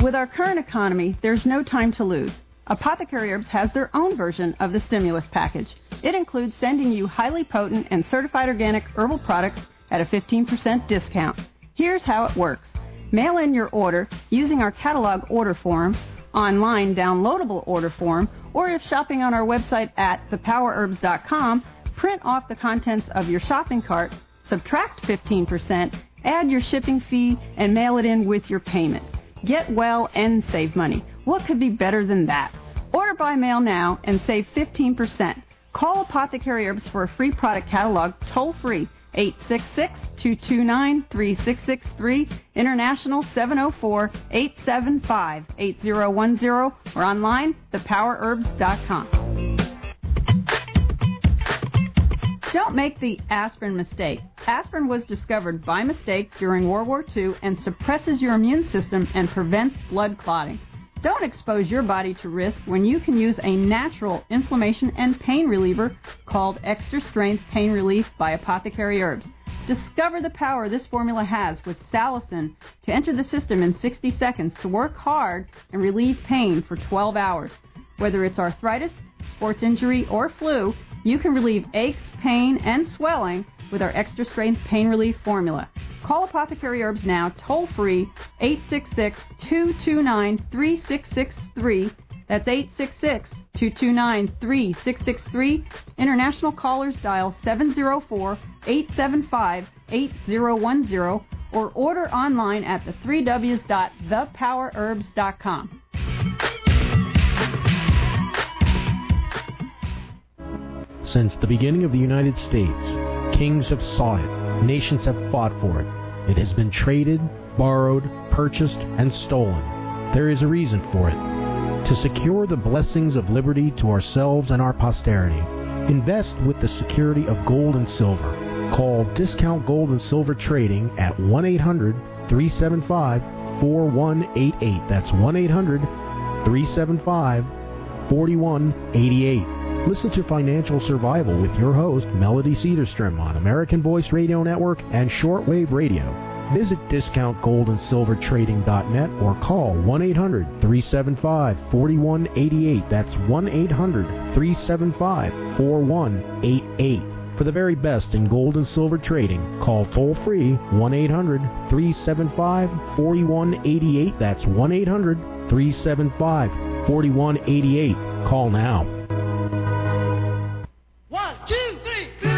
With our current economy, there's no time to lose. Apothecary Herbs has their own version of the stimulus package. It includes sending you highly potent and certified organic herbal products at a 15% discount. Here's how it works. Mail in your order using our catalog order form, online downloadable order form, or if shopping on our website at thepowerherbs.com, print off the contents of your shopping cart, subtract 15%, add your shipping fee, and mail it in with your payment. Get well and save money. What could be better than that? Order by mail now and save 15%. Call Apothecary Herbs for a free product catalog toll-free, 866-229-3663, international 704-875-8010, or online, thepowerherbs.com. Don't make the aspirin mistake. Aspirin was discovered by mistake during World War II and suppresses your immune system and prevents blood clotting. Don't expose your body to risk when you can use a natural inflammation and pain reliever called Extra Strength Pain Relief by Apothecary Herbs. Discover the power this formula has with salicin to enter the system in 60 seconds to work hard and relieve pain for 12 hours. Whether it's arthritis, sports injury, or flu, you can relieve aches, pain, and swelling with our Extra Strength Pain Relief formula. Call Apothecary Herbs now, toll-free, 866-229-3663. That's 866-229-3663. International callers dial 704-875-8010 or order online at the 3Ws.thepowerherbs.com. Since the beginning of the United States, kings have sought it, nations have fought for it. It has been traded, borrowed, purchased, and stolen. There is a reason for it. To secure the blessings of liberty to ourselves and our posterity, invest with the security of gold and silver. Call Discount Gold and Silver Trading at 1-800-375-4188. That's 1-800-375-4188. Listen to Financial Survival with your host, Melody Cedarstrom, on American Voice Radio Network and Shortwave Radio. Visit discountgoldandsilvertrading.net or call 1-800-375-4188. That's 1-800-375-4188. For the very best in gold and silver trading, call toll-free 1-800-375-4188. That's 1-800-375-4188. Call now. 1, 2, 3.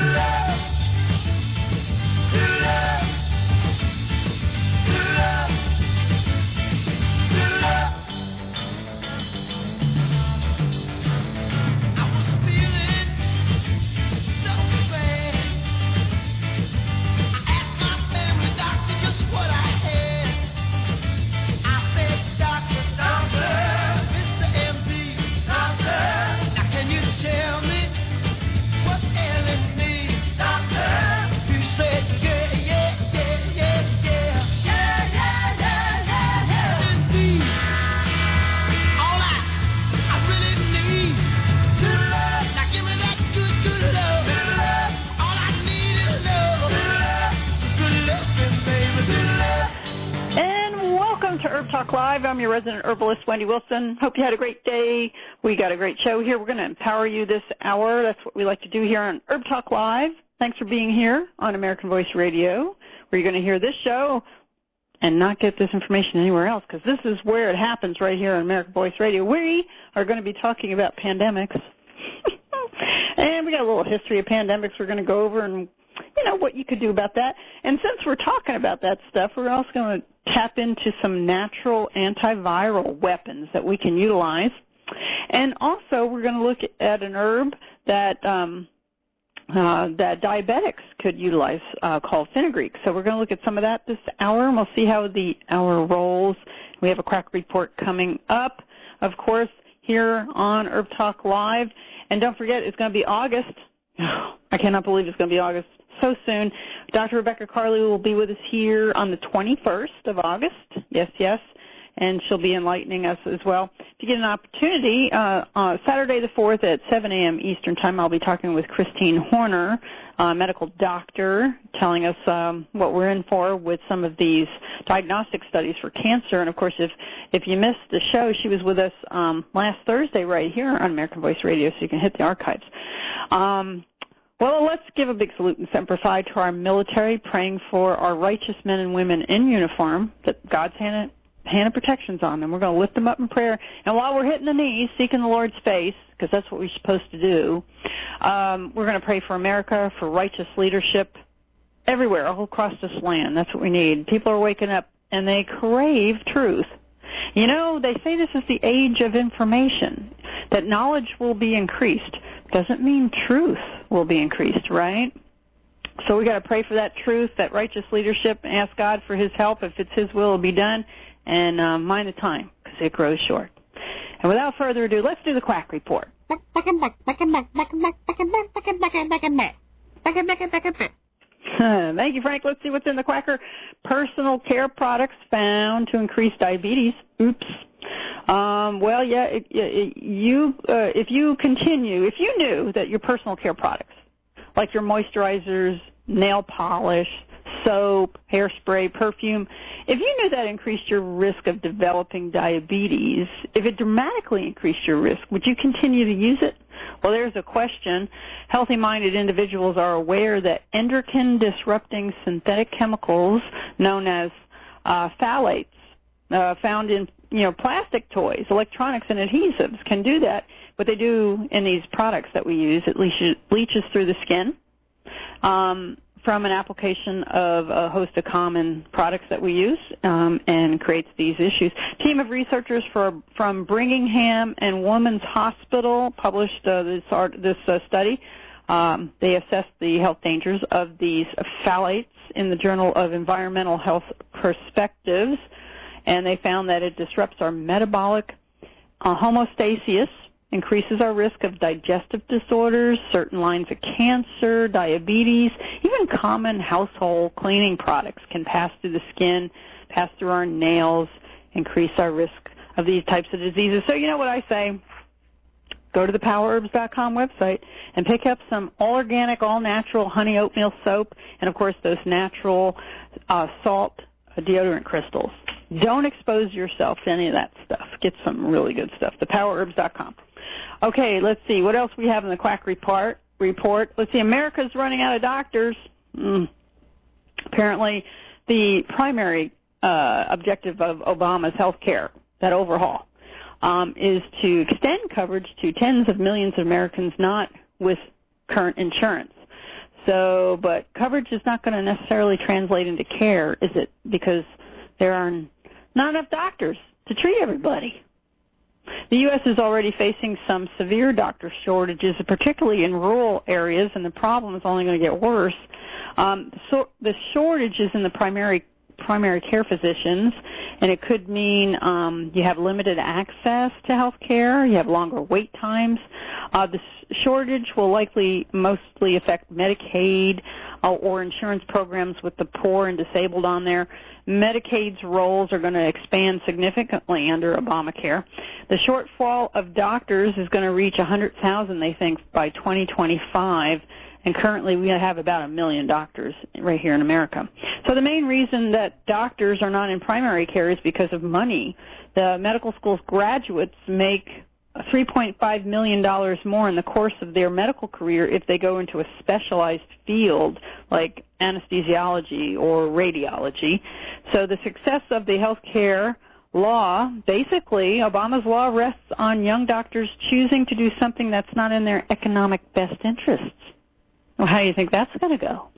Talk Live. I'm your resident herbalist, Wendy Wilson. Hope you had a great day. We got a great show here. We're going to empower you this hour. That's what we like to do here on Herb Talk Live. Thanks for being here on American Voice Radio, where you're going to hear this show and not get this information anywhere else, because this is where it happens, right here on American Voice Radio. We are going to be talking about pandemics. And we got a little history of pandemics we're going to go over, and what you could do about that. And since we're talking about that stuff, we're also going to tap into some natural antiviral weapons that we can utilize. And also we're going to look at an herb that that diabetics could utilize called fenugreek. So we're going to look at some of that this hour, and we'll see how the hour rolls. We have a crack report coming up, of course, here on Herb Talk Live. And don't forget, it's going to be August. I cannot believe it's going to be August so soon. Dr. Rebecca Carley will be with us here on the 21st of August. Yes, yes. and she'll be enlightening us as well. To get an opportunity, Saturday the 4th at 7 a.m. Eastern Time, I'll be talking with Christine Horner, medical doctor, telling us what we're in for with some of these diagnostic studies for cancer. And, of course, if you missed the show, she was with us last Thursday right here on American Voice Radio, so you can hit the archives. Well, let's give a big salute and Semper Fi to our military, praying for our righteous men and women in uniform, that God's hand of protection's on them. We're going to lift them up in prayer. And while we're hitting the knees, seeking the Lord's face, because that's what we're supposed to do, we're going to pray for America, for righteous leadership everywhere, all across this land. That's what we need. People are waking up, and they crave truth. You know, they say this is the age of information, that knowledge will be increased. Doesn't mean truth will be increased, right? So we got to pray for that truth, that righteous leadership, and ask God for his help. If it's his will, it'll be done. And mind the time, because it grows short. And without further ado, let's do the Quack Report. Thank you, Frank. Let's see what's in the Quacker. Personal care products found to increase diabetes. Oops. Well, yeah, if you knew that your personal care products, like your moisturizers, nail polish, soap, hairspray, perfume, if you knew that increased your risk of developing diabetes, if it dramatically increased your risk, would you continue to use it? Well, there's a question. Healthy-minded individuals are aware that endocrine-disrupting synthetic chemicals known as phthalates found in plastic toys, electronics, and adhesives can do that. What they do in these products that we use, it leaches through the skin from an application of a host of common products that we use and creates these issues. A team of researchers from Brigham and Women's Hospital published this study. They assessed the health dangers of these phthalates in the Journal of Environmental Health Perspectives, and they found that it disrupts our metabolic homeostasis, increases our risk of digestive disorders, certain lines of cancer, diabetes, even common household cleaning products can pass through the skin, pass through our nails, increase our risk of these types of diseases. So you know what I say? Go to the PowerHerbs.com website and pick up some all-organic, all-natural honey oatmeal soap and, of course, those natural salt deodorant crystals. Don't expose yourself to any of that stuff. Get some really good stuff. ThePowerHerbs.com. Okay, let's see. What else we have in the Quack Report? Let's see. America's running out of doctors. Apparently, the primary objective of Obama's health care, that overhaul, is to extend coverage to tens of millions of Americans not with current insurance. So, but coverage is not going to necessarily translate into care, is it? Because there are not enough doctors to treat everybody. The U.S. is already facing some severe doctor shortages, particularly in rural areas, and the problem is only going to get worse. So the shortage is in the primary care physicians, and it could mean you have limited access to health care, you have longer wait times. The shortage will likely mostly affect Medicaid or insurance programs with the poor and disabled on there. Medicaid's roles are going to expand significantly under Obamacare. The shortfall of doctors is going to reach 100,000, they think, by 2025. And currently we have about 1 million doctors right here in America. So the main reason that doctors are not in primary care is because of money. The medical school's graduates make $3.5 million more in the course of their medical career if they go into a specialized field like anesthesiology or radiology. So the success of the health care law, basically, Obama's law rests on young doctors choosing to do something that's not in their economic best interests. Well, how do you think that's going to go?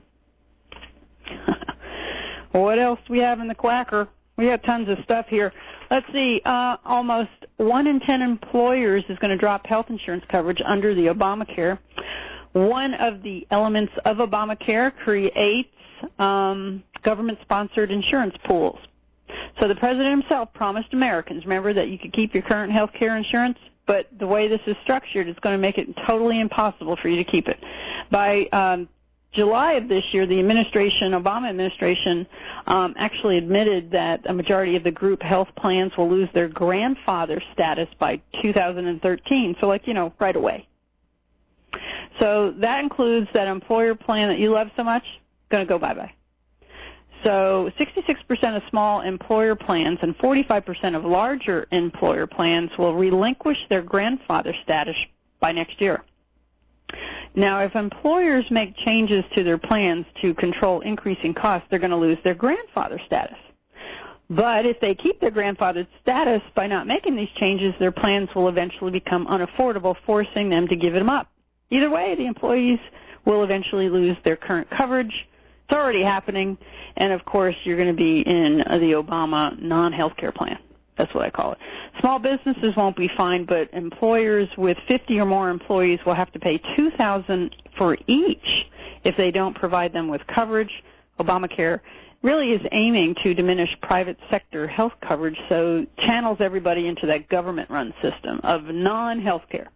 What else do we have in the Quacker? We have tons of stuff here. Let's see. Almost 1 in 10 employers is going to drop health insurance coverage under the Obamacare. One of the elements of Obamacare creates government-sponsored insurance pools. So the president himself promised Americans, remember, that you could keep your current health care insurance, but the way this is structured, it's going to make it totally impossible for you to keep it. By July of this year, the Obama administration, actually admitted that a majority of the group health plans will lose their grandfather status by 2013. So, right away. So that includes that employer plan that you love so much, going to go bye-bye. So 66% of small employer plans and 45% of larger employer plans will relinquish their grandfather status by next year. Now, if employers make changes to their plans to control increasing costs, they're going to lose their grandfather status. But if they keep their grandfather status by not making these changes, their plans will eventually become unaffordable, forcing them to give them up. Either way, the employees will eventually lose their current coverage. It's already happening, and of course, you're going to be in the Obama non-healthcare plan. That's what I call it. Small businesses won't be fined, but employers with 50 or more employees will have to pay $2,000 for each if they don't provide them with coverage. Obamacare really is aiming to diminish private sector health coverage, so channels everybody into that government-run system of non-healthcare.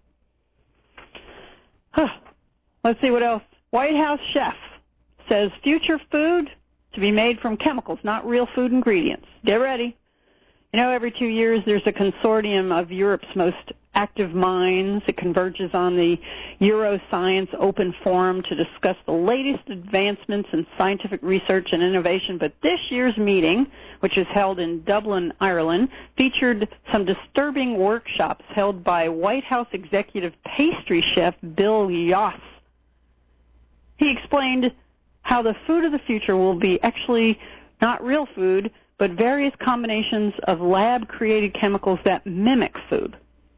Let's see what else. White House chef says future food to be made from chemicals, not real food ingredients. Get ready. Every 2 years there's a consortium of Europe's most active minds. It converges on the Euroscience Open Forum to discuss the latest advancements in scientific research and innovation. But this year's meeting, which is held in Dublin, Ireland, featured some disturbing workshops held by White House executive pastry chef Bill Yoss. He explained how the food of the future will be actually not real food, but various combinations of lab-created chemicals that mimic food.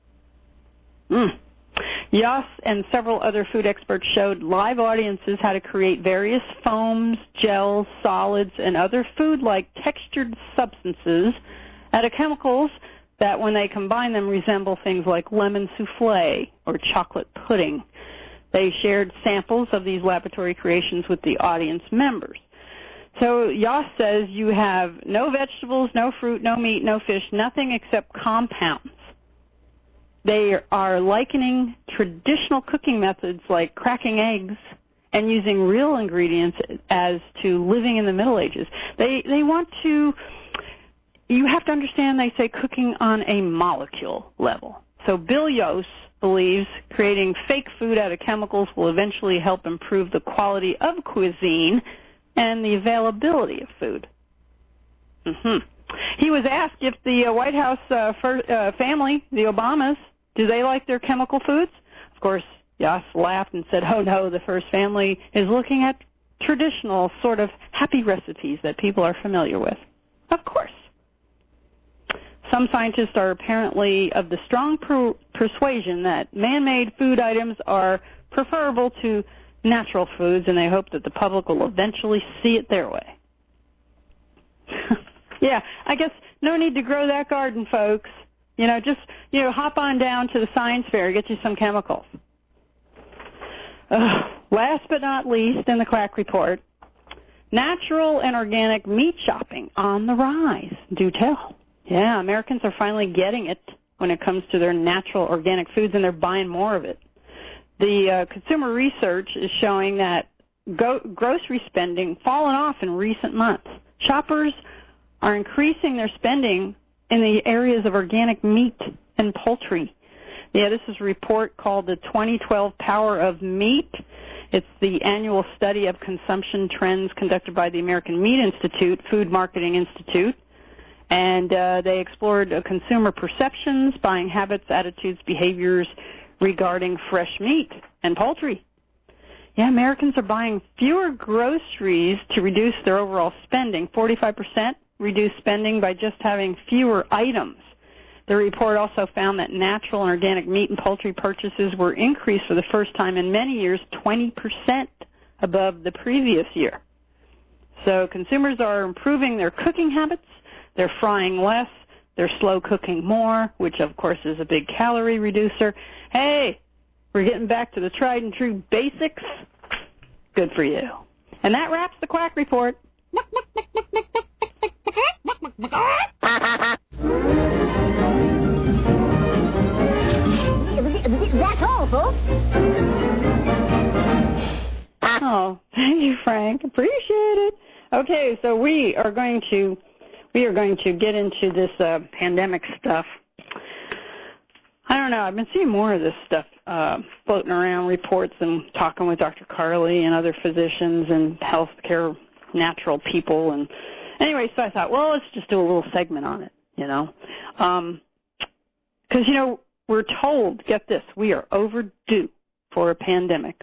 Yoss and several other food experts showed live audiences how to create various foams, gels, solids, and other food-like textured substances out of chemicals that, when they combine them, resemble things like lemon souffle or chocolate pudding. They shared samples of these laboratory creations with the audience members. So Yoss says you have no vegetables, no fruit, no meat, no fish, nothing except compounds. They are likening traditional cooking methods like cracking eggs and using real ingredients as to living in the Middle Ages. They want to, you have to understand, they say cooking on a molecule level. So Bill Yoss believes creating fake food out of chemicals will eventually help improve the quality of cuisine and the availability of food. He was asked if the White House family, the Obamas, do they like their chemical foods? Of course, Yoss laughed and said, oh no, the first family is looking at traditional sort of happy recipes that people are familiar with. Of course. Some scientists are apparently of the strong persuasion that man-made food items are preferable to natural foods, and they hope that the public will eventually see it their way. Yeah, I guess no need to grow that garden, folks. Just hop on down to the science fair, get you some chemicals. Last but not least, in the Quack Report, natural and organic meat shopping on the rise. Do tell. Yeah, Americans are finally getting it when it comes to their natural organic foods, and they're buying more of it. The consumer research is showing that grocery spending fallen off in recent months. Shoppers are increasing their spending in the areas of organic meat and poultry. Yeah, this is a report called the 2012 Power of Meat. It's the annual study of consumption trends conducted by the American Meat Institute, Food Marketing Institute. And they explored consumer perceptions, buying habits, attitudes, behaviors regarding fresh meat and poultry. Yeah, Americans are buying fewer groceries to reduce their overall spending. 45% reduced spending by just having fewer items. The report also found that natural and organic meat and poultry purchases were increased for the first time in many years, 20% above the previous year. So consumers are improving their cooking habits. They're frying less. They're slow cooking more, which, of course, is a big calorie reducer. Hey, we're getting back to the tried and true basics. Good for you. And that wraps the Quack Report. That's all, folks. Oh, thank you, Frank. Appreciate it. Okay, so we are going to get into this pandemic stuff. I don't know. I've been seeing more of this stuff floating around, reports, and talking with Dr. Carly and other physicians and healthcare natural people. And anyway, so I thought, well, let's just do a little segment on it, because, we're told, get this, we are overdue for a pandemic.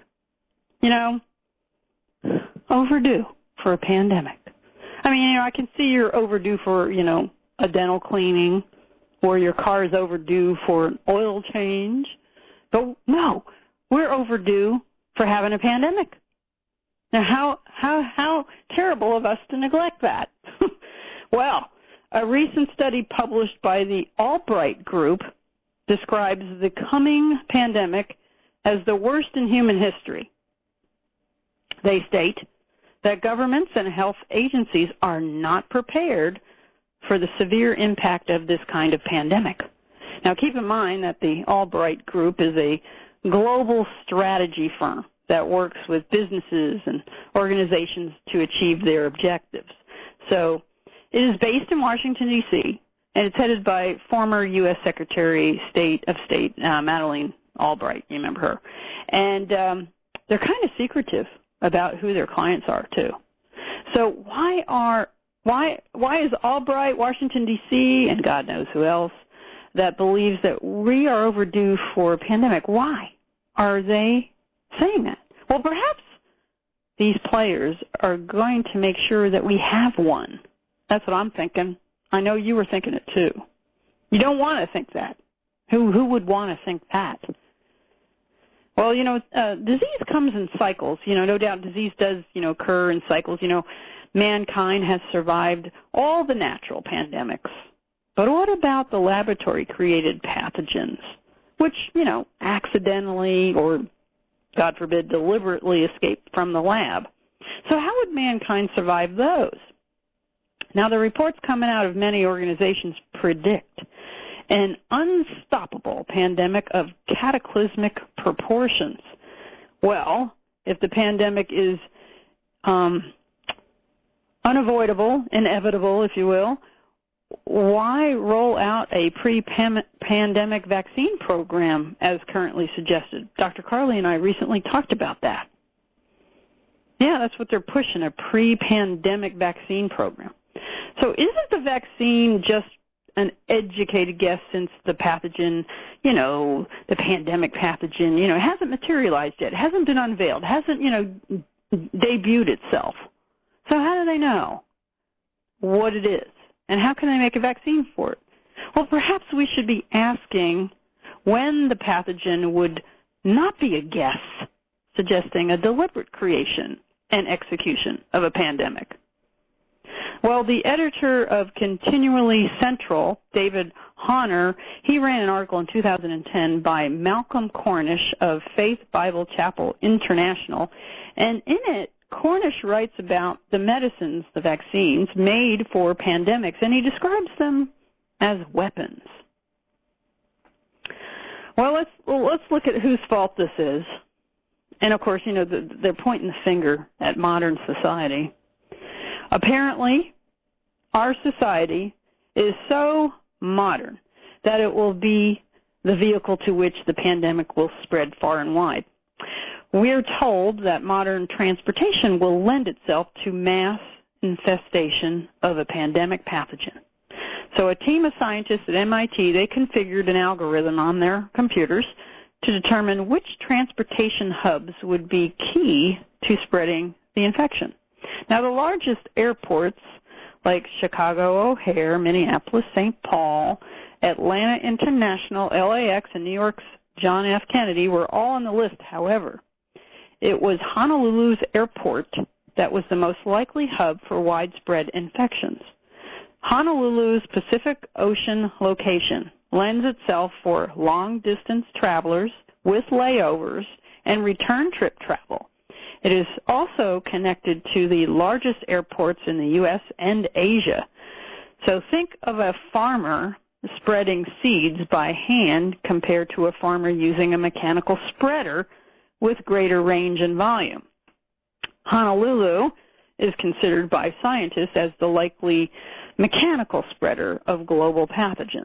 Overdue for a pandemic. I mean, I can see you're overdue for, a dental cleaning, or your car is overdue for an oil change. But no, we're overdue for having a pandemic. Now, how terrible of us to neglect that. Well, a recent study published by the Albright Group describes the coming pandemic as the worst in human history. They state that governments and health agencies are not prepared for the severe impact of this kind of pandemic. Now, keep in mind that the Albright Group is a global strategy firm that works with businesses and organizations to achieve their objectives. So it is based in Washington, D.C., and it's headed by former U.S. Secretary of State Madeleine Albright. You remember her. And they're kind of secretive about who their clients are, too. So why is Albright, Washington, D.C., and God knows who else, that believes that we are overdue for a pandemic? Why are they saying that? Well, perhaps these players are going to make sure that we have one. That's what I'm thinking. I know you were thinking it too. You don't want to think that. Who would want to think that? Well, disease comes in cycles. No doubt disease does, occur in cycles. Mankind has survived all the natural pandemics. But what about the laboratory-created pathogens, which, accidentally or, God forbid, deliberately escape from the lab? So how would mankind survive those? Now, the reports coming out of many organizations predict an unstoppable pandemic of cataclysmic proportions. Well, if the pandemic is unavoidable, inevitable, if you will, why roll out a pre-pandemic vaccine program as currently suggested? Dr. Carly and I recently talked about that. Yeah, that's what they're pushing, a pre-pandemic vaccine program. So isn't the vaccine just an educated guess since the pathogen, the pandemic pathogen, hasn't materialized yet, hasn't been unveiled, hasn't, debuted itself? So how do they know what it is? And how can they make a vaccine for it? Well, perhaps we should be asking when the pathogen would not be a guess, suggesting a deliberate creation and execution of a pandemic. Well, the editor of Continually Central, David Honor, he ran an article in 2010 by Malcolm Cornish of Faith Bible Chapel International, and in it, Cornish writes about the medicines, the vaccines, made for pandemics, and he describes them as weapons. Well, let's look at whose fault this is. And, of course, they're pointing the finger at modern society. Apparently, our society is so modern that it will be the vehicle to which the pandemic will spread far and wide. We're told that modern transportation will lend itself to mass infestation of a pandemic pathogen. So a team of scientists at MIT, they configured an algorithm on their computers to determine which transportation hubs would be key to spreading the infection. Now, the largest airports like Chicago O'Hare, Minneapolis, St. Paul, Atlanta International, LAX, and New York's John F. Kennedy were all on the list. However, it was Honolulu's airport that was the most likely hub for widespread infections. Honolulu's Pacific Ocean location lends itself for long-distance travelers with layovers and return trip travel. It is also connected to the largest airports in the U.S. and Asia. So think of a farmer spreading seeds by hand compared to a farmer using a mechanical spreader with greater range and volume. Honolulu is considered by scientists as the likely mechanical spreader of global pathogens.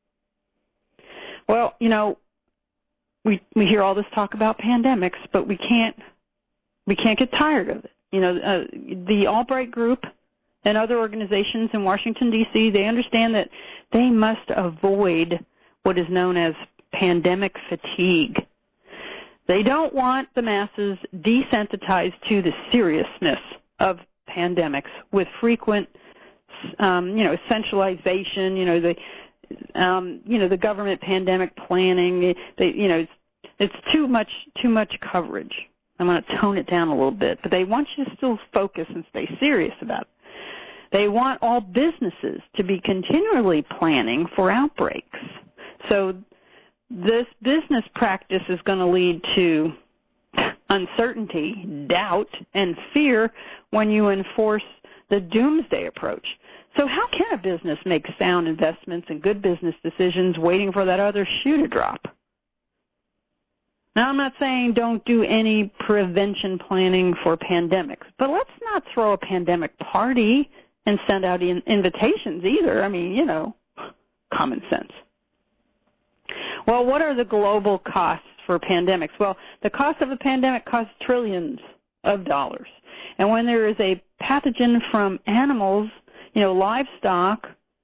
Well, you know, we hear all this talk about pandemics, but we can't get tired of it. You know, the Albright Group and other organizations in Washington, D.C., they understand that they must avoid what is known as pandemic fatigue. They don't want the masses desensitized to the seriousness of pandemics with frequent, centralization, the government pandemic planning. It's too much coverage. I'm going to tone it down a little bit, but they want you to still focus and stay serious about it. They want all businesses to be continually planning for outbreaks. So this business practice is going to lead to uncertainty, doubt, and fear when you enforce the doomsday approach. So how can a business make sound investments and good business decisions waiting for that other shoe to drop? Now, I'm not saying don't do any prevention planning for pandemics, but let's not throw a pandemic party and send out invitations either. I mean, common sense. Well, what are the global costs for pandemics? Well, the cost of a pandemic costs trillions of dollars. And when there is a pathogen from animals, livestock,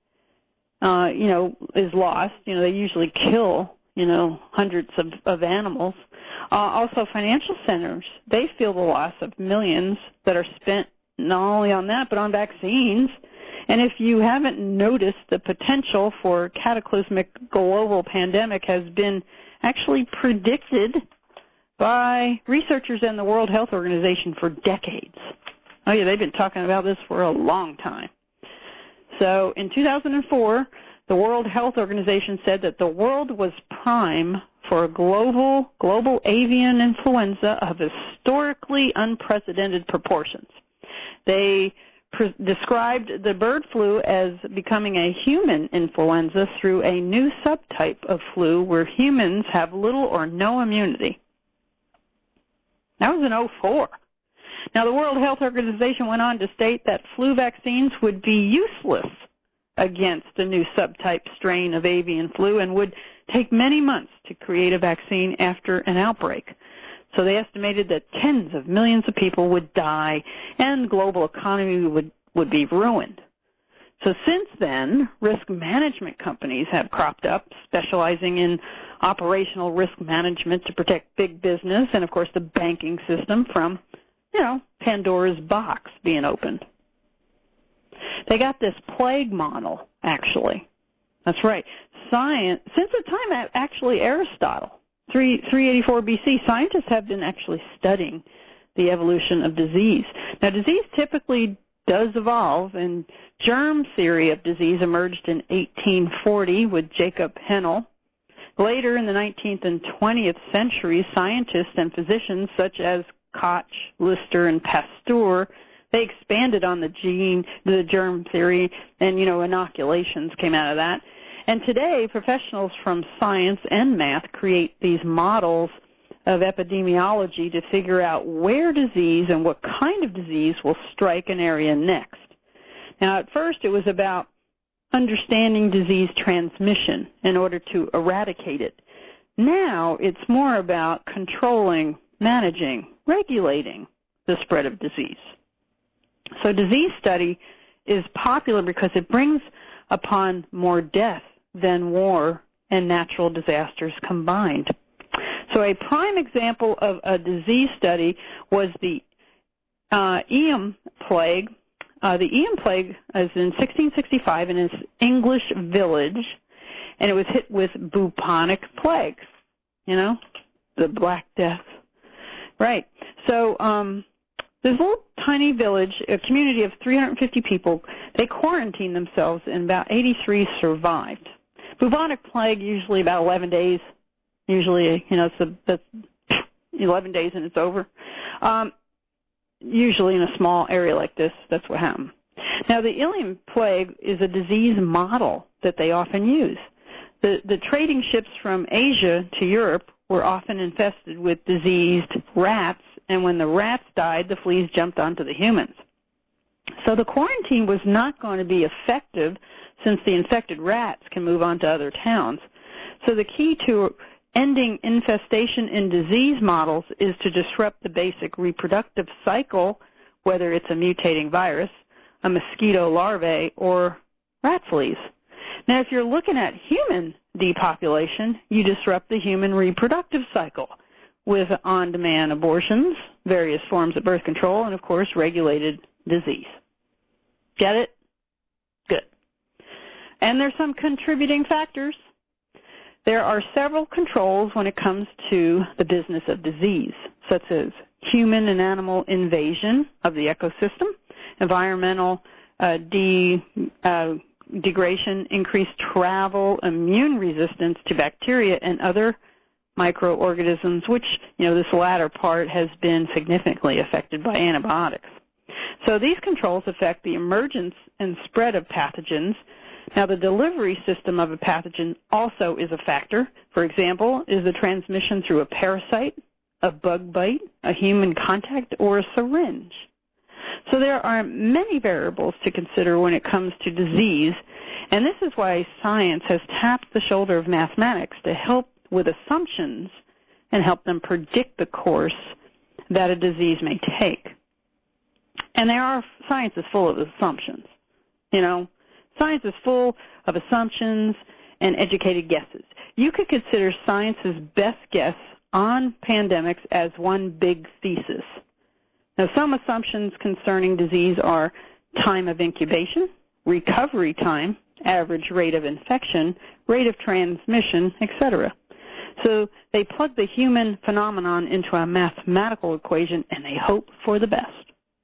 is lost. They usually kill, hundreds of animals. Also, financial centers, they feel the loss of millions that are spent not only on that, but on vaccines. And if you haven't noticed, the potential for cataclysmic global pandemic has been actually predicted by researchers and the World Health Organization for decades. Oh, yeah, they've been talking about this for a long time. So in 2004, the World Health Organization said that the world was prime for a global avian influenza of historically unprecedented proportions. They described the bird flu as becoming a human influenza through a new subtype of flu where humans have little or no immunity. That was in 2004. Now, the World Health Organization went on to state that flu vaccines would be useless against a new subtype strain of avian flu and would take many months to create a vaccine after an outbreak. So they estimated that tens of millions of people would die and the global economy would be ruined. So since then, risk management companies have cropped up, specializing in operational risk management to protect big business and, of course, the banking system from, Pandora's box being opened. They got this plague model, actually. That's right. Science, since the time actually Aristotle, 384 BC, scientists have been actually studying the evolution of disease. Now, disease typically does evolve, and germ theory of disease emerged in 1840 with Jacob Hennel. Later in the 19th and 20th centuries, scientists and physicians such as Koch, Lister, and Pasteur, they expanded on the germ theory, and, inoculations came out of that. And today, professionals from science and math create these models of epidemiology to figure out where disease and what kind of disease will strike an area next. Now, at first, it was about understanding disease transmission in order to eradicate it. Now, it's more about controlling, managing, regulating the spread of disease. So disease study is popular because it brings upon more death than war and natural disasters combined. So a prime example of a disease study was the Eyam plague. The Eyam plague is in 1665 in an English village, and it was hit with bubonic plague, the Black Death. Right. So this little tiny village, a community of 350 people, they quarantined themselves, and about 83 survived. Bubonic plague, usually about 11 days. Usually, that's 11 days and it's over. Usually in a small area like this, that's what happened. Now, the Eyam plague is a disease model that they often use. The trading ships from Asia to Europe were often infested with diseased rats and when the rats died, the fleas jumped onto the humans. So the quarantine was not going to be effective since the infected rats can move on to other towns. So the key to ending infestation in disease models is to disrupt the basic reproductive cycle, whether it's a mutating virus, a mosquito larvae, or rat fleas. Now, if you're looking at human depopulation, you disrupt the human reproductive cycle with on-demand abortions, various forms of birth control, and, of course, regulated disease. Get it? Good. And there's some contributing factors. There are several controls when it comes to the business of disease, such as human and animal invasion of the ecosystem, environmental degradation, increased travel, immune resistance to bacteria and other microorganisms, which, this latter part has been significantly affected by antibiotics. So these controls affect the emergence and spread of pathogens. Now, the delivery system of a pathogen also is a factor. For example, is the transmission through a parasite, a bug bite, a human contact, or a syringe? So there are many variables to consider when it comes to disease, and this is why science has tapped the shoulder of mathematics to help with assumptions and help them predict the course that a disease may take. And science is full of assumptions. Science is full of assumptions and educated guesses. You could consider science's best guess on pandemics as one big thesis. Now, some assumptions concerning disease are time of incubation, recovery time, average rate of infection, rate of transmission, etc. So they plug the human phenomenon into a mathematical equation, and they hope for the best.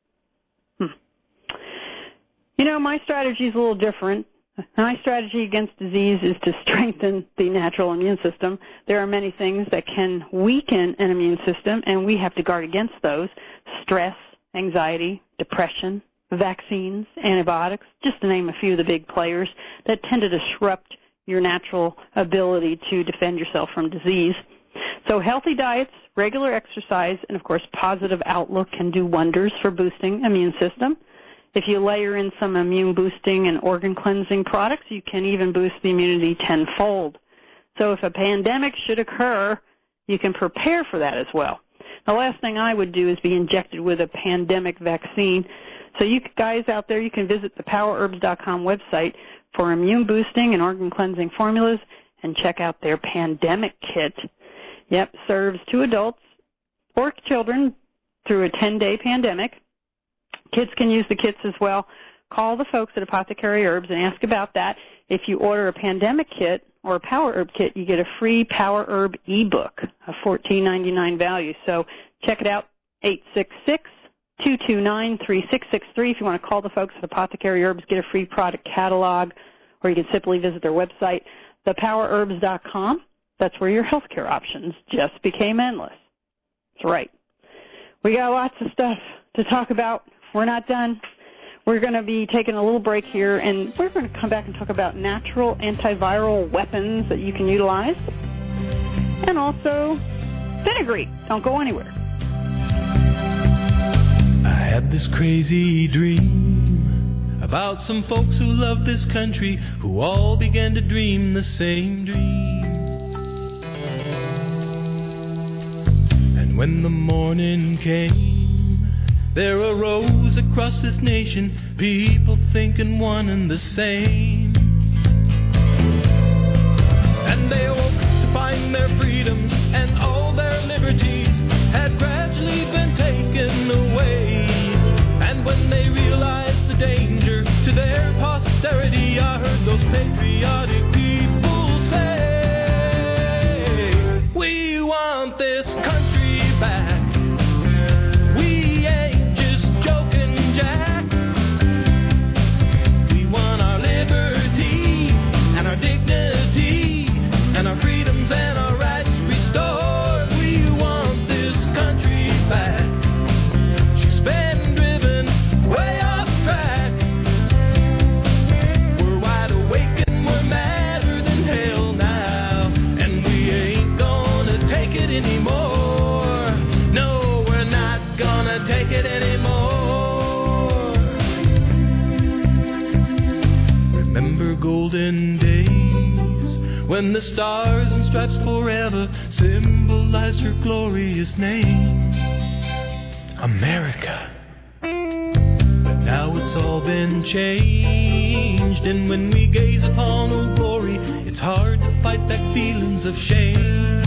My strategy is a little different. My strategy against disease is to strengthen the natural immune system. There are many things that can weaken an immune system, and we have to guard against those. Stress, anxiety, depression, vaccines, antibiotics, just to name a few of the big players that tend to disrupt your natural ability to defend yourself from disease. So healthy diets, regular exercise, and, of course, positive outlook can do wonders for boosting immune system. If you layer in some immune boosting and organ cleansing products, you can even boost the immunity tenfold. So if a pandemic should occur, you can prepare for that as well. The last thing I would do is be injected with a pandemic vaccine. So you guys out there, you can visit the PowerHerbs.com website for immune boosting and organ cleansing formulas and check out their pandemic kit. Yep, serves 2 adults or children through a 10-day pandemic. Kids can use the kits as well. Call the folks at Apothecary Herbs and ask about that. If you order a pandemic kit or a Power Herb kit, you get a free Power Herb ebook, a $14.99 value. So check it out, 866-229-3663. If you want to call the folks at Apothecary Herbs, get a free product catalog, or you can simply visit their website, thepowerherbs.com. That's where your healthcare options just became endless. That's right. We got lots of stuff to talk about. We're not done. We're going to be taking a little break here, and we're going to come back and talk about natural antiviral weapons that you can utilize, and also Fenugreek. Don't go anywhere. I had this crazy dream about some folks who love this country, who all began to dream the same dream. And when the morning came, there arose across this nation people thinking one and the same. And they awoke to find their freedoms and all their liberties had gradually been taken away. And when they realized the danger to their posterity, I heard those patriotic people say, we want this country back. And our freedoms and our rights restored. take it anymore. Remember golden days when the stars and stripes forever symbolized her glorious name, America. But now it's all been changed, and when we gaze upon old glory, it's hard to fight back feelings of shame.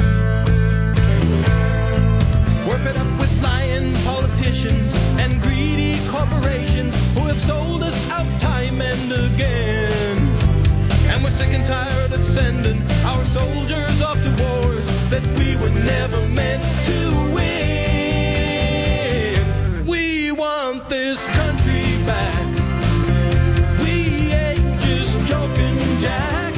We're fed up with lying politicians and greedy corporations who have sold us out time and again. And we're sick and tired of sending our soldiers off to wars that we were never meant to win. We want this country back. We ain't just joking, Jack.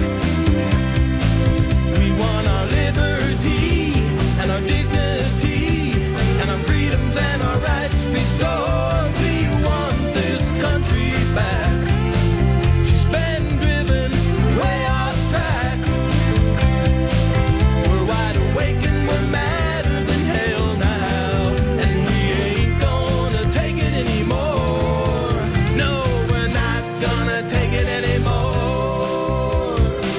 We want our liberty and our dignity and our freedoms and our rights restored. We want this country back. She's been driven way off track. We're wide awake and we're madder than hell now, and we ain't gonna take it anymore. No, we're not gonna take it anymore.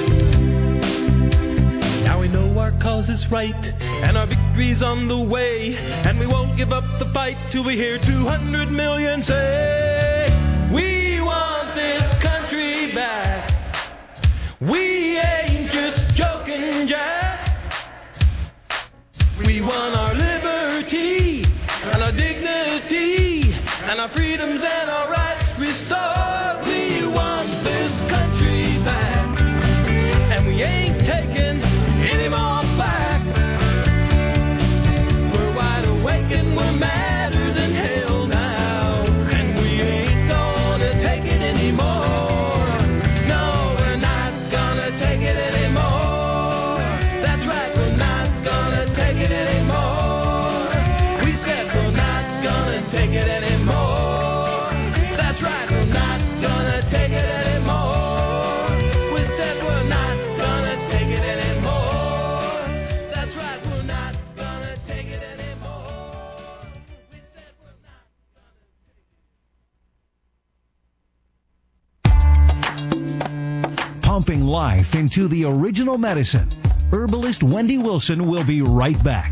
Now we know our cause is right and our victory's on the way, and we won't give up the fight till we hear 200 million say, we want this country back. We ain't just joking, Jack. We want our liberty and our dignity and our freedoms and our rights restored. We want this country back, and we ain't taking any more back. We're wide awake and we're madder than hell now, and we ain't gonna take it anymore. No, we're not gonna take it anymore. That's right, we're not gonna take it anymore. We said we're not gonna take it anymore. That's right, we're not gonna take it anymore. We said we're not gonna take it anymore. That's right, we're not gonna take it anymore. We said we're not. Pumping life into the original medicine. Herbalist Wendy Wilson will be right back.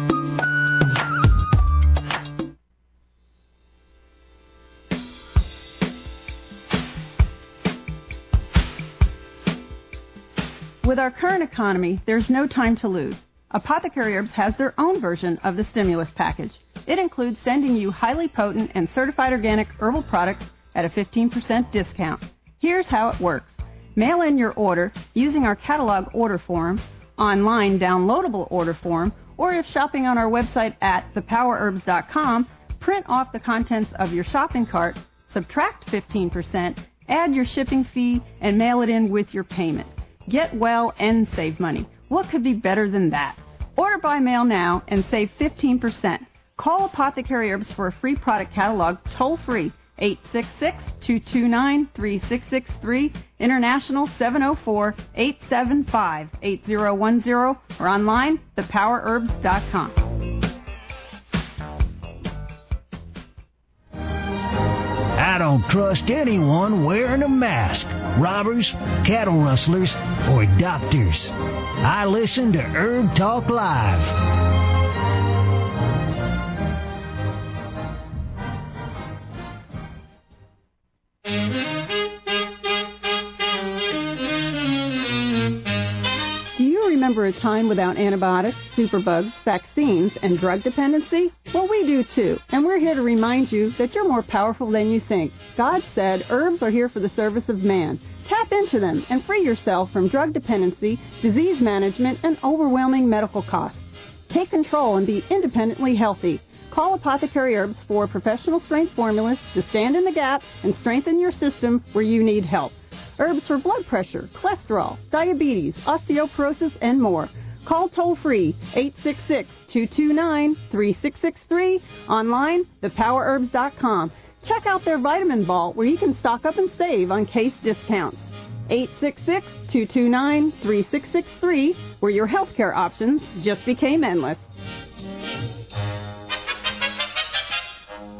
With our current economy, there's no time to lose. Apothecary Herbs has their own version of the stimulus package. It includes sending you highly potent and certified organic herbal products at a 15% discount. Here's how it works. Mail in your order using our catalog order form, online downloadable order form, or if shopping on our website at thepowerherbs.com, print off the contents of your shopping cart, subtract 15%, add your shipping fee, and mail it in with your payment. Get well and save money. What could be better than that? Order by mail now and save 15%. Call Apothecary Herbs for a free product catalog toll-free, 866-229-3663, international 704-875-8010, or online, thepowerherbs.com. I don't trust anyone wearing a mask. Robbers, cattle rustlers, or doctors. I listen to Herb Talk Live. Do you remember a time without antibiotics, superbugs, vaccines, and drug dependency? Well, we do too, and we're here to remind you that you're more powerful than you think. God said herbs are here for the service of man. Tap into them and free yourself from drug dependency, disease management, and overwhelming medical costs. Take control and be independently healthy. Call Apothecary Herbs for professional strength formulas to stand in the gap and strengthen your system where you need help. Herbs for blood pressure, cholesterol, diabetes, osteoporosis, and more. Call toll-free 866-229-3663. Online, thepowerherbs.com. Check out their vitamin vault where you can stock up and save on case discounts. 866-229-3663, where your healthcare options just became endless.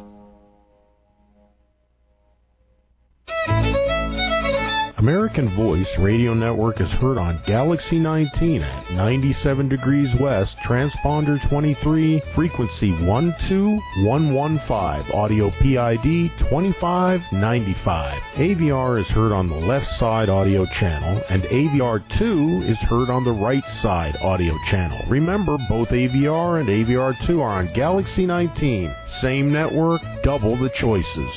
American Voice Radio Network is heard on Galaxy 19 at 97 degrees west, transponder 23, frequency 12115, audio PID 2595. AVR is heard on the left side audio channel, and AVR2 is heard on the right side audio channel. Remember, both AVR and AVR2 are on Galaxy 19. Same network, double the choices.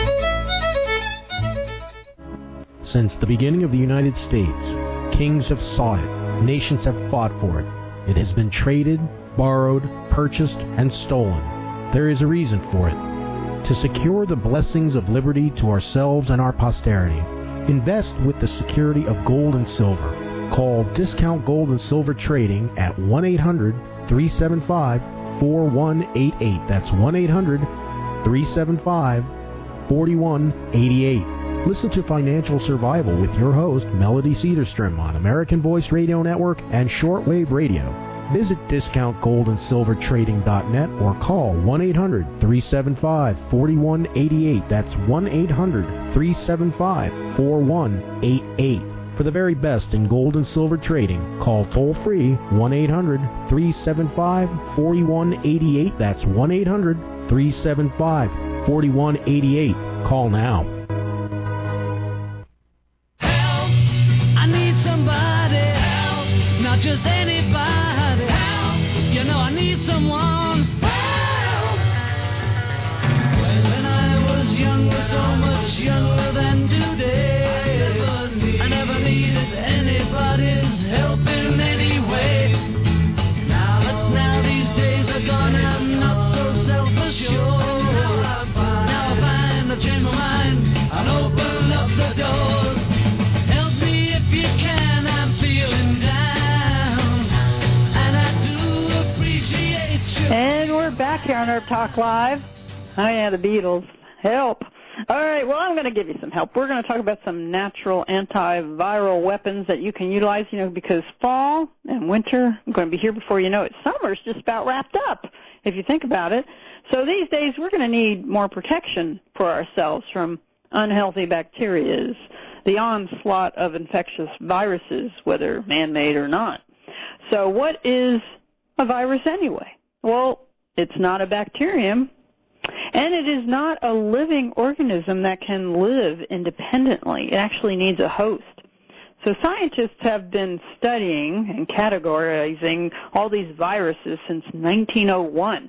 Since the beginning of the United States, kings have sought it, nations have fought for it. It has been traded, borrowed, purchased, and stolen. There is a reason for it. To secure the blessings of liberty to ourselves and our posterity, invest with the security of gold and silver. Call Discount Gold and Silver Trading at 1-800-375-4188. That's 1-800-375-4188. Listen to Financial Survival with your host, Melody Cedarstrom, on American Voice Radio Network and Shortwave Radio. Visit discountgoldandsilvertrading.net or call 1-800-375-4188. That's 1-800-375-4188. For the very best in gold and silver trading, call toll-free 1-800-375-4188. That's 1-800-375-4188. Call now. Not just anybody. Help. You know I need someone. Help. When I was younger, so much younger than today, I never needed anybody's help in any way. Now these days are gone, I'm not so self-assured. Now I find I've changed my mind and open up the doors. Help me if you can, I'm feeling down. And we're back here on Herb Talk Live. Oh, yeah, the Beatles. Help. All right, well, I'm going to give you some help. We're going to talk about some natural antiviral weapons that you can utilize, because fall and winter are going to be here before you know it. Summer's just about wrapped up, if you think about it. So these days we're going to need more protection for ourselves from unhealthy bacteria, the onslaught of infectious viruses, whether man-made or not. So what is a virus anyway? Well, it's not a bacterium, and it is not a living organism that can live independently. It actually needs a host. So scientists have been studying and categorizing all these viruses since 1901.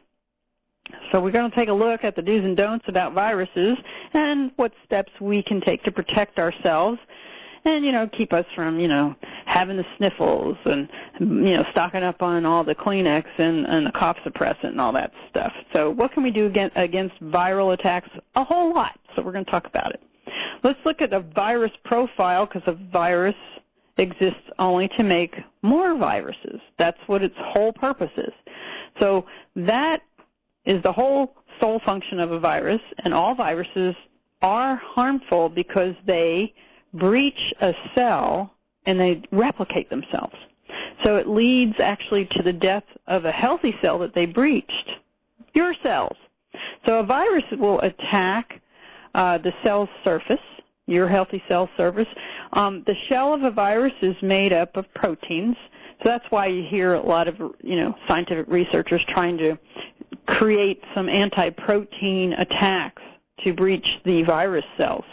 So we're going to take a look at the do's and don'ts about viruses and what steps we can take to protect ourselves and, keep us from, having the sniffles and, stocking up on all the Kleenex and the cough suppressant and all that stuff. So what can we do against viral attacks? A whole lot. So we're going to talk about it. Let's look at a virus profile, because a virus exists only to make more viruses. That's what its whole purpose is. So that is the whole sole function of a virus, and all viruses are harmful because they breach a cell and they replicate themselves. So it leads actually to the death of a healthy cell that they breached, your cells. So a virus will attack the cell's surface, your healthy cell surface. The shell of a virus is made up of proteins. So that's why you hear a lot of, scientific researchers trying to create some anti-protein attacks to breach the virus cells.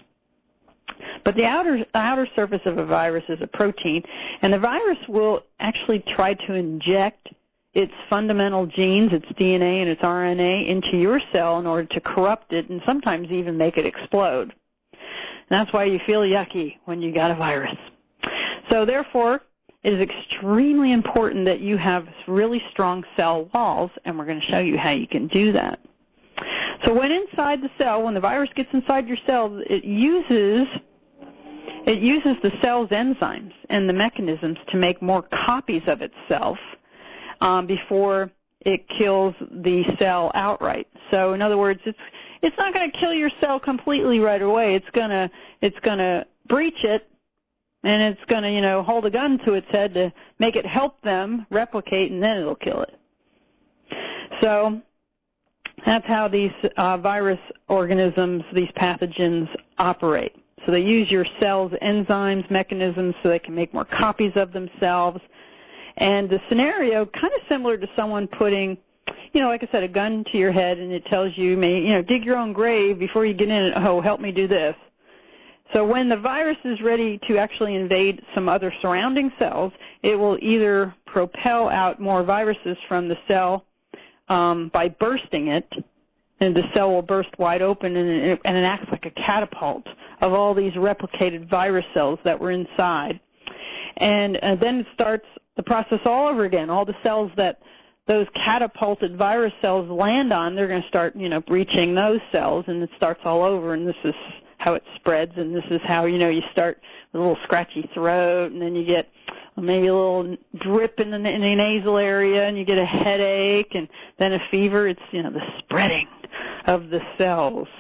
But the outer surface of a virus is a protein, and the virus will actually try to inject its fundamental genes, its DNA and its RNA, into your cell in order to corrupt it and sometimes even make it explode. And that's why you feel yucky when you got a virus. So therefore, it is extremely important that you have really strong cell walls, and we're going to show you how you can do that. So when inside the cell, when the virus gets inside your cell, it uses the cell's enzymes and the mechanisms to make more copies of itself before it kills the cell outright. So in other words, it's not going to kill your cell completely right away. It's going to breach it, and it's going to hold a gun to its head to make it help them replicate, and then it'll kill it. So that's how these virus organisms, these pathogens, operate. So they use your cells' enzymes, mechanisms, so they can make more copies of themselves. And the scenario, kind of similar to someone putting, like I said, a gun to your head, and it tells you, dig your own grave before you get in it. Oh, help me do this. So when the virus is ready to actually invade some other surrounding cells, it will either propel out more viruses from the cell by bursting it, and the cell will burst wide open, and it acts like a catapult of all these replicated virus cells that were inside. And then it starts the process all over again. All the cells that those catapulted virus cells land on, they're going to start, breaching those cells, and it starts all over, and this is how it spreads, and this is how, you start with a little scratchy throat, and then you get maybe a little drip in the nasal area, and you get a headache, and then a fever. It's, the spreading of the cells.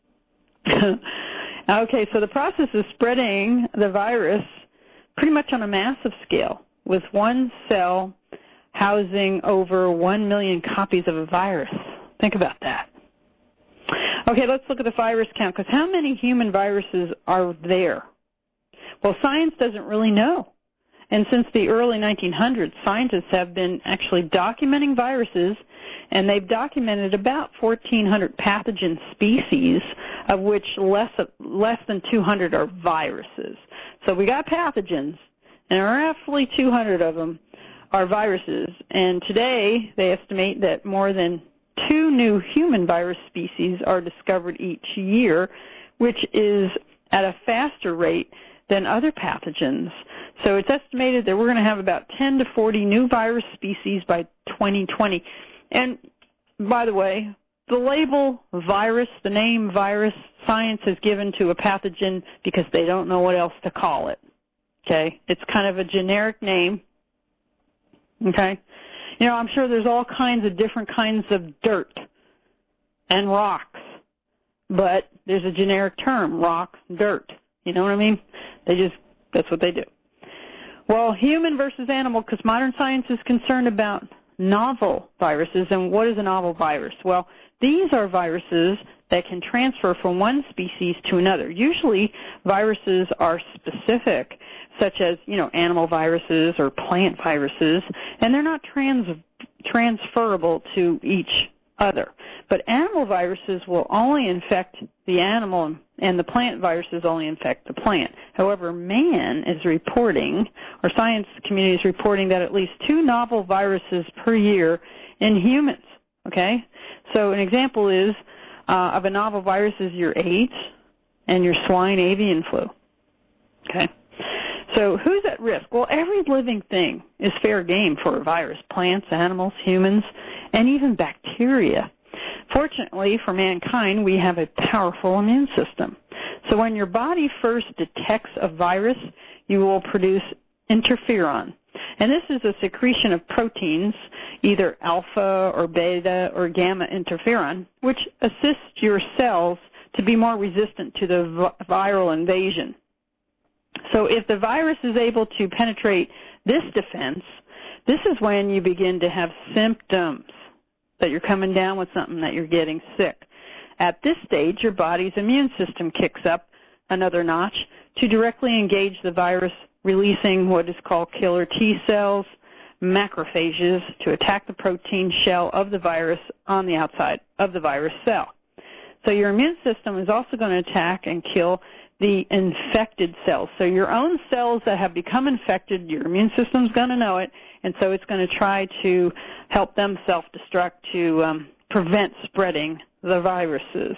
Okay, so the process is spreading the virus pretty much on a massive scale, with one cell housing over 1 million copies of a virus. Think about that. Okay, let's look at the virus count, because how many human viruses are there? Well, science doesn't really know. And since the early 1900s, scientists have been actually documenting viruses, and they've documented about 1,400 pathogen species, of which less than 200 are viruses. So we got pathogens, and roughly 200 of them are viruses. And today, they estimate that more than 2 new human virus species are discovered each year, which is at a faster rate than other pathogens. So it's estimated that we're going to have about 10 to 40 new virus species by 2020. And by the way, the label virus, the name virus, science has given to a pathogen because they don't know what else to call it. Okay? It's kind of a generic name. Okay? I'm sure there's all kinds of different kinds of dirt and rocks, but there's a generic term, rock, dirt. You know what I mean? That's what they do. Well, human versus animal, because modern science is concerned about novel viruses. And what is a novel virus? Well, these are viruses that can transfer from one species to another. Usually viruses are specific, such as, animal viruses or plant viruses, and they're not transferable to each other. But animal viruses will only infect the animal, and the plant viruses only infect the plant. However, man is reporting, or science community is reporting, that at least 2 novel viruses per year in humans. Okay? So an example is of a novel virus is your AIDS and your swine avian flu. Okay? So who's at risk? Well, every living thing is fair game for a virus. Plants, animals, humans, and even bacteria. Fortunately for mankind, we have a powerful immune system. So when your body first detects a virus, you will produce interferon. And this is a secretion of proteins, either alpha or beta or gamma interferon, which assists your cells to be more resistant to the viral invasion. So if the virus is able to penetrate this defense, this is when you begin to have symptoms that you're coming down with something, that you're getting sick. At this stage, your body's immune system kicks up another notch to directly engage the virus, releasing what is called killer T cells, macrophages, to attack the protein shell of the virus on the outside of the virus cell. So your immune system is also going to attack and kill the infected cells. So your own cells that have become infected, your immune system's going to know it, and so it's going to try to help them self-destruct to prevent spreading the viruses.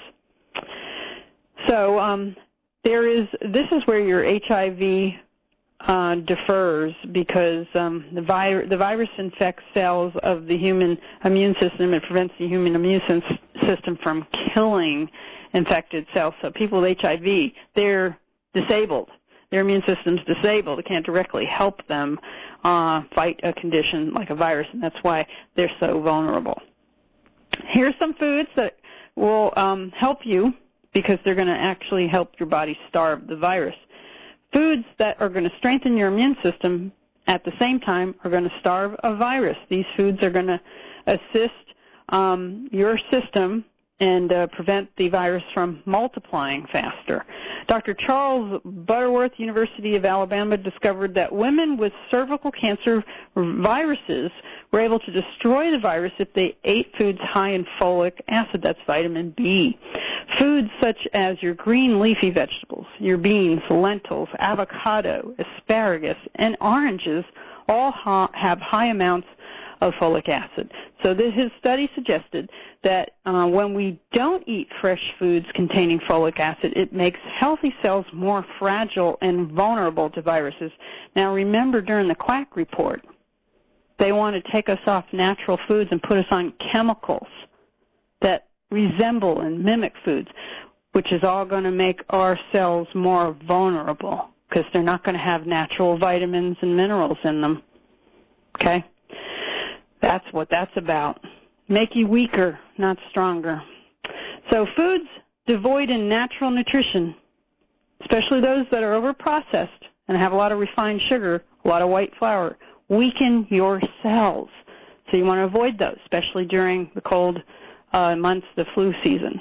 So this is where your HIV differs, because the virus infects cells of the human immune system. It prevents the human immune system from killing infected cells. So people with HIV, they're disabled. Their immune system's disabled. It can't directly help them fight a condition like a virus, and that's why they're so vulnerable. Here's some foods that will help you, because they're going to actually help your body starve the virus. Foods that are going to strengthen your immune system at the same time are going to starve a virus. These foods are going to assist your system and prevent the virus from multiplying faster. Dr. Charles Butterworth, University of Alabama, discovered that women with cervical cancer viruses were able to destroy the virus if they ate foods high in folic acid, that's vitamin B. Foods such as your green leafy vegetables, your beans, lentils, avocado, asparagus, and oranges all have high amounts of folic acid. So his study suggested that when we don't eat fresh foods containing folic acid, it makes healthy cells more fragile and vulnerable to viruses. Now remember, during the Quack report, they want to take us off natural foods and put us on chemicals that resemble and mimic foods, which is all going to make our cells more vulnerable because they're not going to have natural vitamins and minerals in them. Okay? That's what that's about. Make you weaker, not stronger. So foods devoid in natural nutrition, especially those that are overprocessed and have a lot of refined sugar, a lot of white flour, weaken your cells. So you want to avoid those, especially during the cold months, the flu season.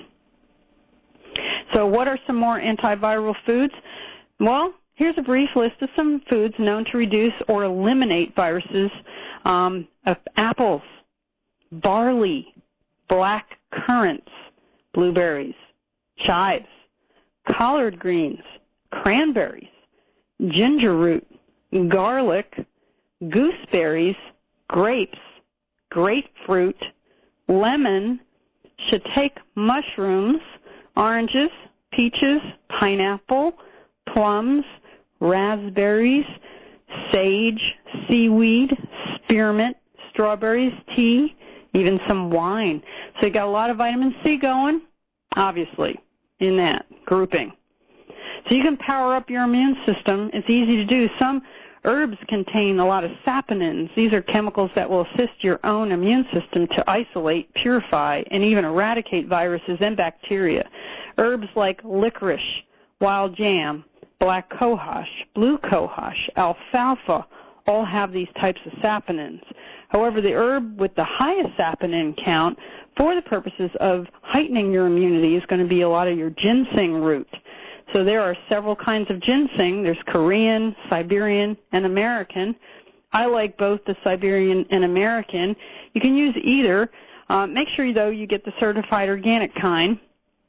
So what are some more antiviral foods? Well, here's a brief list of some foods known to reduce or eliminate viruses. Apples, barley, black currants, blueberries, chives, collard greens, cranberries, ginger root, garlic, gooseberries, grapes, grapefruit, lemon, shiitake mushrooms, oranges, peaches, pineapple, plums, raspberries, sage, seaweed, spearmint, strawberries, tea, even some wine. So you got a lot of vitamin C going, obviously, in that grouping. So you can power up your immune system. It's easy to do. Some herbs contain a lot of saponins. These are chemicals that will assist your own immune system to isolate, purify, and even eradicate viruses and bacteria. Herbs like licorice, wild jam, black cohosh, blue cohosh, alfalfa, all have these types of saponins. However, the herb with the highest saponin count for the purposes of heightening your immunity is going to be a lot of your ginseng root. So there are several kinds of ginseng. There's Korean, Siberian, and American. I like both the Siberian and American. You can use either. Make sure, though, you get the certified organic kind.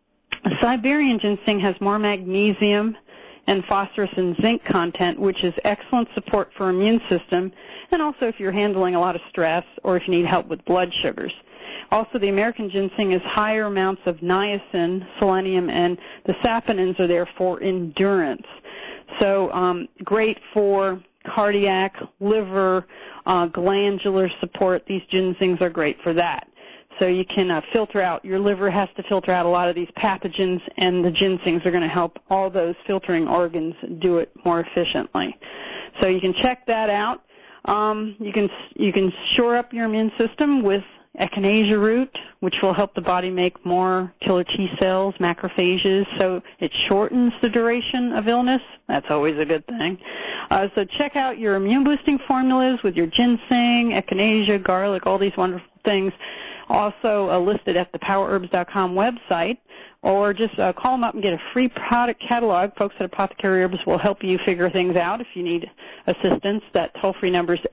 Siberian ginseng has more magnesium and phosphorus and zinc content, which is excellent support for immune system, and also if you're handling a lot of stress or if you need help with blood sugars. Also, the American ginseng has higher amounts of niacin, selenium, and the saponins are there for endurance. So great for cardiac, liver, glandular support. These ginsengs are great for that. So you can filter out, your liver has to filter out a lot of these pathogens, and the ginsengs are going to help all those filtering organs do it more efficiently. So you can check that out. You can shore up your immune system with echinacea root, which will help the body make more killer T cells, macrophages, so it shortens the duration of illness. That's always a good thing. So check out your immune-boosting formulas with your ginseng, echinacea, garlic, all these wonderful things. Also listed at the PowerHerbs.com website, or just call them up and get a free product catalog. Folks at Apothecary Herbs will help you figure things out if you need assistance. That toll-free number is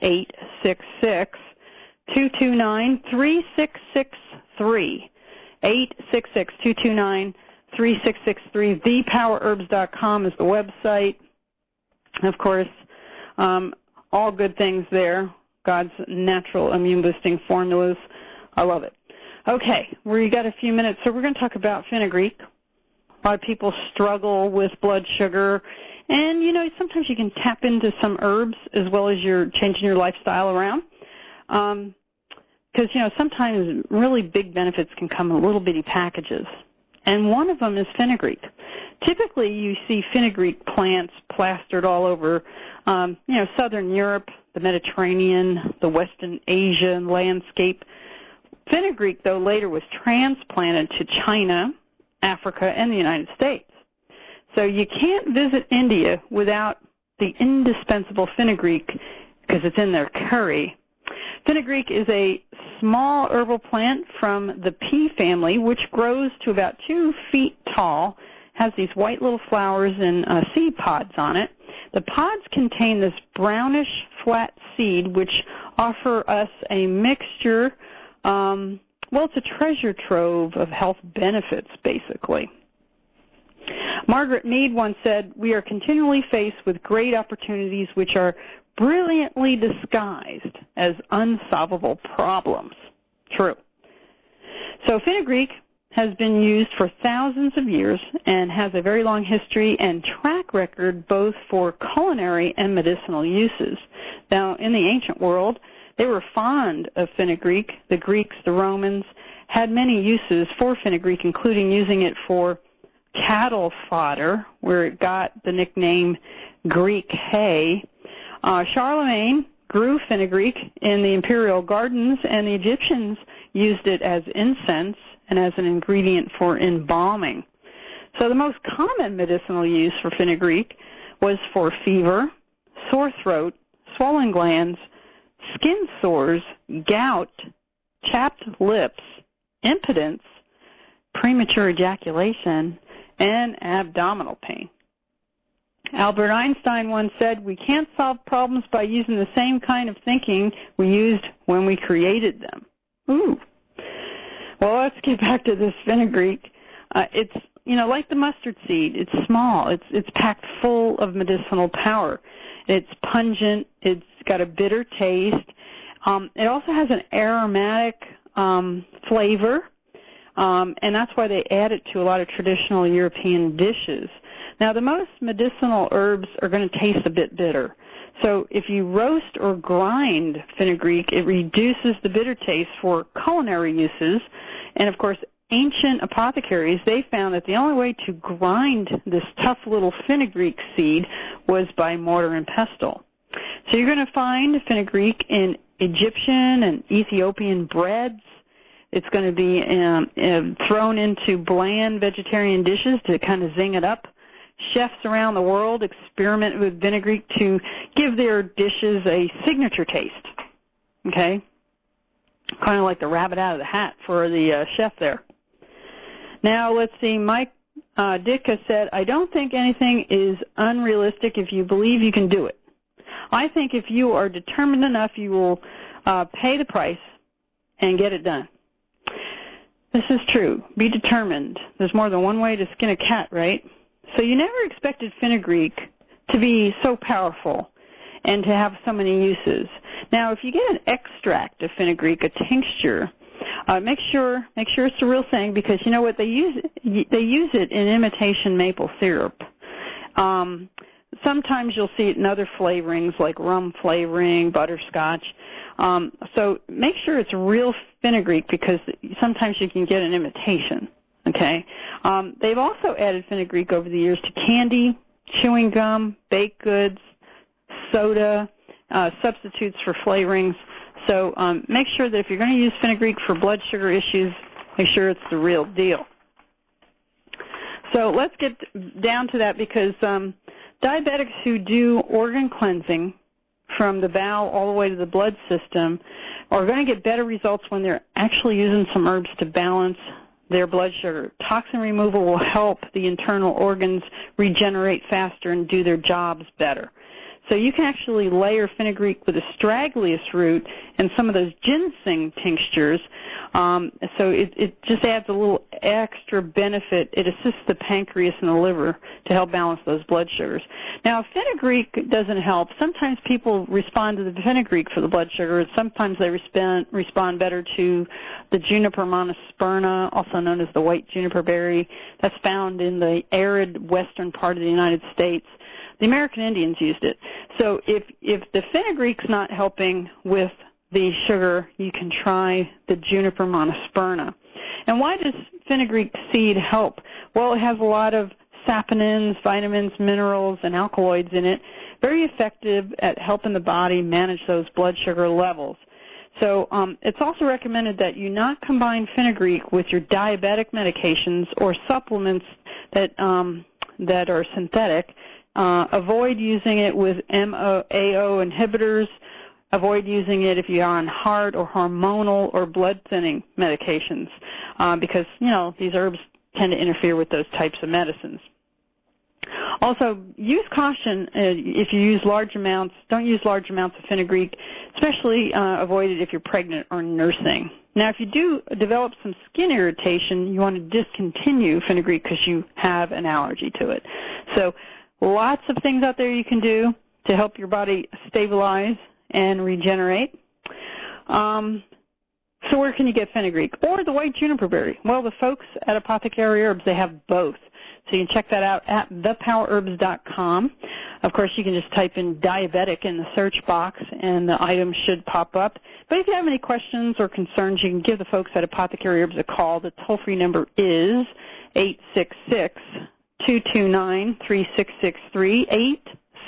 866-229-3663. 866-229-3663. ThePowerHerbs.com is the website. Of course, all good things there. God's natural immune-boosting formulas. I love it. Okay, we got a few minutes, so we're going to talk about fenugreek. A lot of people struggle with blood sugar, and, you know, sometimes you can tap into some herbs as well as you're changing your lifestyle around. Because, you know, sometimes really big benefits can come in little bitty packages, and one of them is fenugreek. Typically, you see fenugreek plants plastered all over, southern Europe, the Mediterranean, the Western Asian landscape. Fenugreek, though, later was transplanted to China, Africa, and the United States. So you can't visit India without the indispensable fenugreek because it's in their curry. Fenugreek is a small herbal plant from the pea family, which grows to about 2 feet tall, has these white little flowers and seed pods on it. The pods contain this brownish flat seed, which offer us a mixture, it's a treasure trove of health benefits, basically. Margaret Mead once said, "We are continually faced with great opportunities which are brilliantly disguised as unsolvable problems." True. So fenugreek has been used for thousands of years and has a very long history and track record both for culinary and medicinal uses. Now, in the ancient world, they were fond of fenugreek. The Greeks, the Romans, had many uses for fenugreek, including using it for cattle fodder, where it got the nickname Greek hay. Charlemagne grew fenugreek in the imperial gardens, and the Egyptians used it as incense and as an ingredient for embalming. So the most common medicinal use for fenugreek was for fever, sore throat, swollen glands, skin sores, gout, chapped lips, impotence, premature ejaculation, and abdominal pain. Albert Einstein once said, "We can't solve problems by using the same kind of thinking we used when we created them." Ooh. Well, let's get back to this fenugreek. It's, like the mustard seed. It's small. It's packed full of medicinal power. It's pungent. It's got a bitter taste. It also has an aromatic flavor, and that's why they add it to a lot of traditional European dishes. Now, the most medicinal herbs are going to taste a bit bitter. So if you roast or grind fenugreek, it reduces the bitter taste for culinary uses. And, of course, ancient apothecaries, they found that the only way to grind this tough little fenugreek seed was by mortar and pestle. So you're going to find fenugreek in Egyptian and Ethiopian breads. It's going to be thrown into bland vegetarian dishes to kind of zing it up. Chefs around the world experiment with fenugreek to give their dishes a signature taste, okay? Kind of like the rabbit out of the hat for the chef there. Now, let's see. Mike Dick has said, "I don't think anything is unrealistic if you believe you can do it. I think if you are determined enough, you will pay the price and get it done." This is true. Be determined. There's more than one way to skin a cat, right? So you never expected fenugreek to be so powerful and to have so many uses. Now, if you get an extract of fenugreek, a tincture, make sure it's the real thing, because you know what, they use it in imitation maple syrup. Sometimes you'll see it in other flavorings like rum flavoring, butterscotch. So make sure it's real fenugreek, because sometimes you can get an imitation. Okay. They've also added fenugreek over the years to candy, chewing gum, baked goods, soda, substitutes for flavorings. So make sure that if you're going to use fenugreek for blood sugar issues, make sure it's the real deal. So let's get down to that, because diabetics who do organ cleansing from the bowel all the way to the blood system are going to get better results when they're actually using some herbs to balance their blood sugar. Toxin removal will help the internal organs regenerate faster and do their jobs better. So you can actually layer fenugreek with astragalus root and some of those ginseng tinctures. So it just adds a little extra benefit. It assists the pancreas and the liver to help balance those blood sugars. Now, if fenugreek doesn't help, sometimes people respond to the fenugreek for the blood sugar. Sometimes they respond better to the Juniper monosperna, also known as the white juniper berry. That's found in the arid western part of the United States. The American Indians used it. So if the fenugreek's not helping with the sugar, you can try the Juniper monosperna. And why does fenugreek seed help? Well, it has a lot of saponins, vitamins, minerals, and alkaloids in it. Very effective at helping the body manage those blood sugar levels. So it's also recommended that you not combine fenugreek with your diabetic medications or supplements that are synthetic. Avoid using it with MAO inhibitors. avoid using it if you're on heart or hormonal or blood thinning medications because, these herbs tend to interfere with those types of medicines. Also, use caution if you use large amounts. Don't use large amounts of fenugreek, especially avoid it if you're pregnant or nursing. Now, if you do develop some skin irritation, you want to discontinue fenugreek because you have an allergy to it. So lots of things out there you can do to help your body stabilize and regenerate. So where can you get fenugreek? Or the white juniper berry? Well, the folks at Apothecary Herbs, they have both. So you can check that out at thepowerbs.com. Of course, you can just type in diabetic in the search box, and the item should pop up. But if you have any questions or concerns, you can give the folks at Apothecary Herbs a call. The toll-free number is 866-229-3663,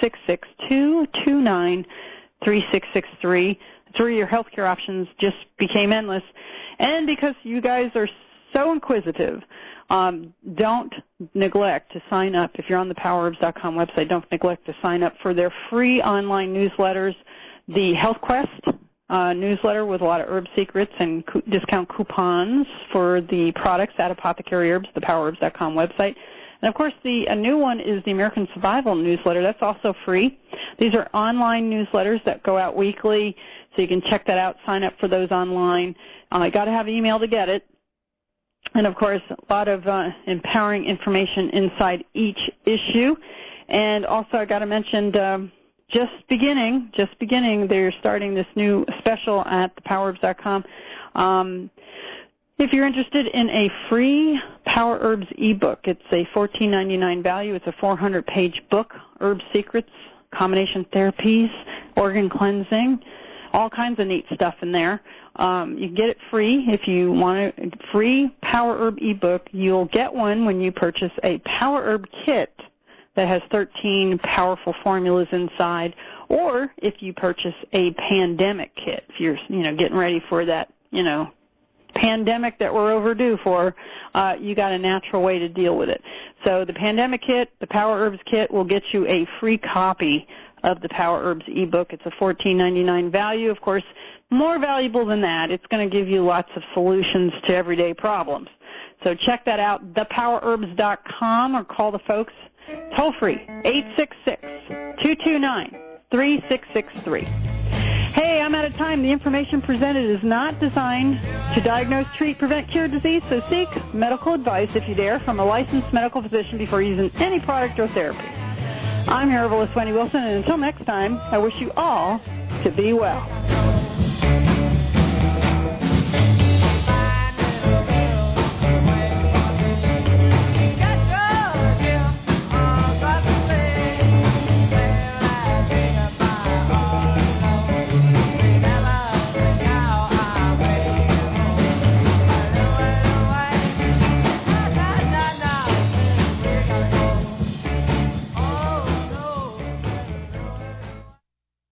866-229-3663. It's where your healthcare options just became endless. And because you guys are so inquisitive, don't neglect to sign up. If you're on the powerbs.com website, don't neglect to sign up for their free online newsletters, the Health Quest newsletter with a lot of herb secrets and discount coupons for the products at Apothecary Herbs, the powerbs.com website. And, of course, a new one is the American Survival newsletter. That's also free. These are online newsletters that go out weekly, so you can check that out, sign up for those online. You got to have email to get it. And, of course, a lot of empowering information inside each issue. And also I got to mention just beginning, they're starting this new special at thepowerbs.com. If you're interested in a free Power Herbs ebook, it's a $14.99 value. It's a 400-page book, Herb Secrets, Combination Therapies, Organ Cleansing, all kinds of neat stuff in there. You can get it free if you want a free Power Herb ebook. You'll get one when you purchase a Power Herb kit that has 13 powerful formulas inside, or if you purchase a pandemic kit, if you're getting ready for that, pandemic that we're overdue for, you got a natural way to deal with it. So the pandemic kit, the Power Herbs kit, will get you a free copy of the Power Herbs ebook. It's a $14.99 value. Of course, more valuable than that, it's going to give you lots of solutions to everyday problems. So check that out, thepowerbs.com, or call the folks toll free, 866-229-3663. Hey, I'm out of time. The information presented is not designed to diagnose, treat, prevent, cure disease, so seek medical advice, if you dare, from a licensed medical physician before using any product or therapy. I'm herbalist Wendy Wilson, and until next time, I wish you all to be well.